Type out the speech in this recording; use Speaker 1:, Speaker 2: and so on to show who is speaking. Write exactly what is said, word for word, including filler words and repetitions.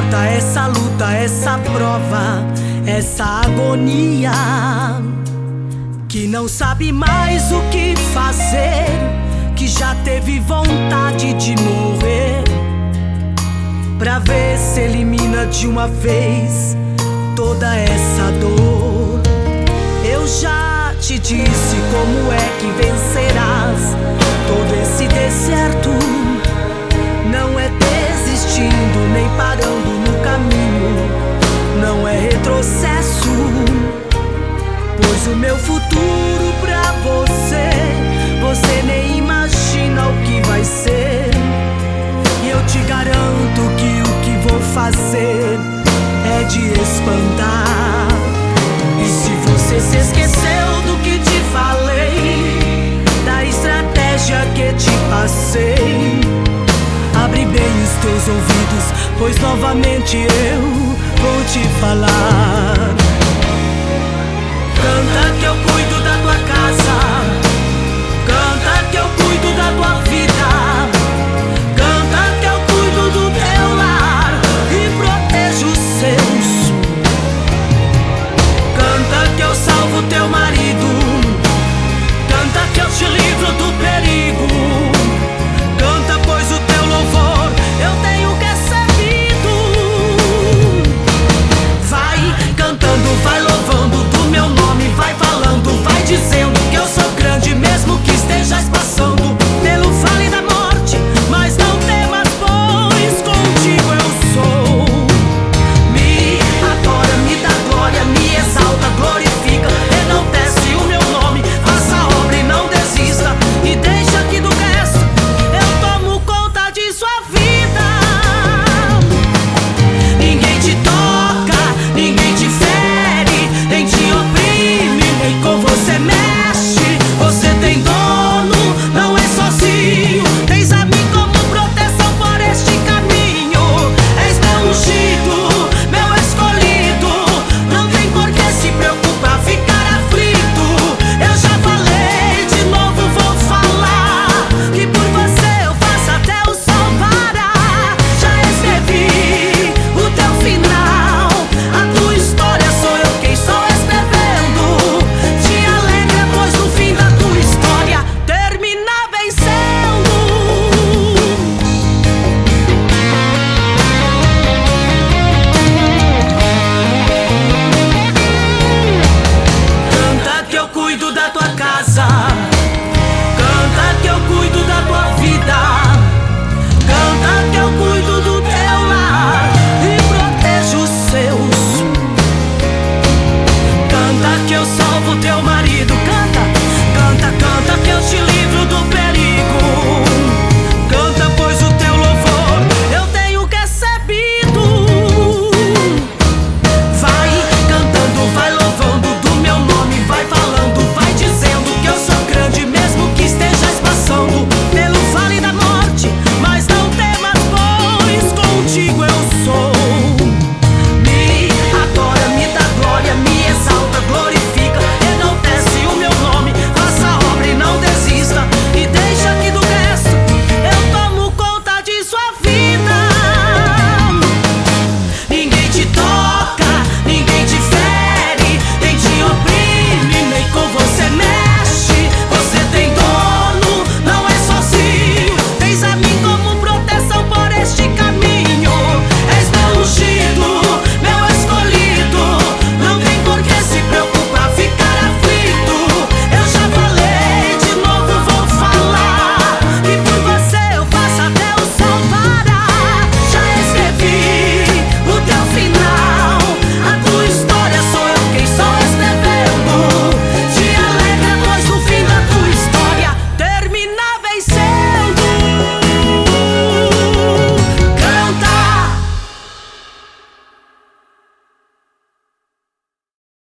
Speaker 1: luta, essa luta, essa prova, essa agonia, que não sabe mais o que fazer, que já teve vontade de morrer, pra ver se elimina de uma vez toda essa dor. Eu já te disse como é que vencerás todo esse deserto. Não é desistindo nem parando no caminho, não é retrocesso, pois o meu futuro pra você, você nem imagina o que vai ser. E eu te garanto que o que vou fazer é de espantar. E se você se esqueceu do que te falei, da estratégia que te passei, abre bem os teus ouvidos, pois novamente eu vou te falar. Canta que eu cuido da tua casa,